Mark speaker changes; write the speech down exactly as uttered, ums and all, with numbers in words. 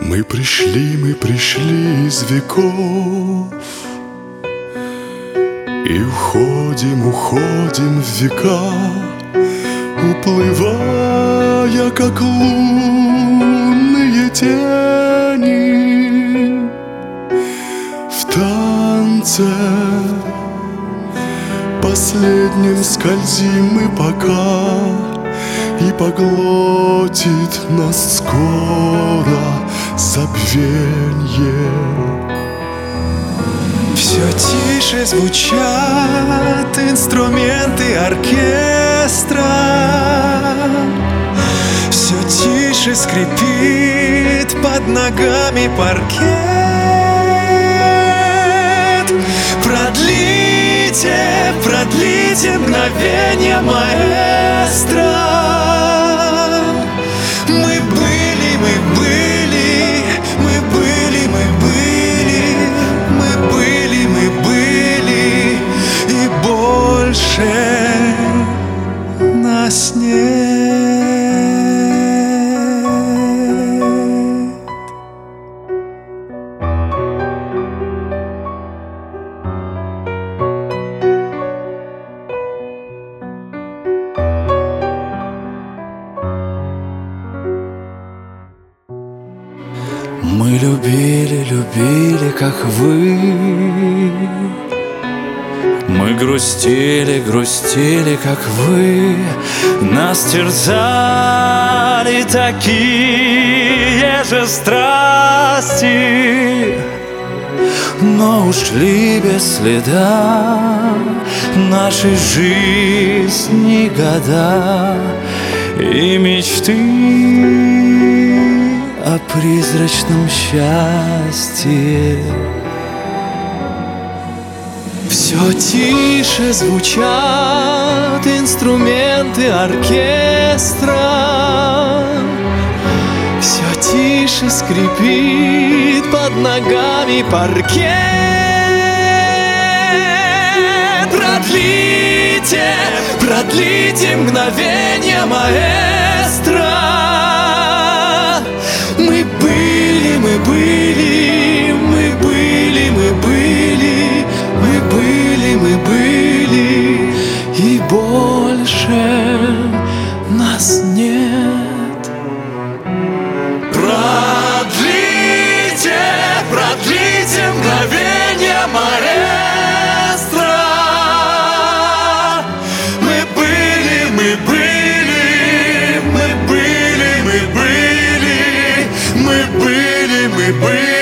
Speaker 1: Мы пришли, мы пришли из веков и уходим, уходим в века, уплывая, как лунные тени в танце. Последним скользим мы пока, и поглотит нас скоро забвенье.
Speaker 2: Все тише звучат инструменты оркестра, все тише скрипит под ногами паркет. Продлите, продлите мгновенье, маэстро. Мы были, мы были, мы были, мы были, мы были, мы были, и больше нас нет.
Speaker 3: Мы любили, любили, как вы. Мы грустили, грустили, как вы. Нас терзали такие же страсти, но ушли без следа нашей жизни года и мечты о призрачном счастье.
Speaker 2: Все тише звучат инструменты оркестра, все тише скрипит под ногами паркет. Продлите, продлите мгновенье, маэстро. Мы были, мы были, мы были, мы были, мы были, мы были, и больше нас нет.
Speaker 3: Продлите, продлите мгновенье, маэстро. Мы были, мы были, мы были, мы были, мы были, мы были.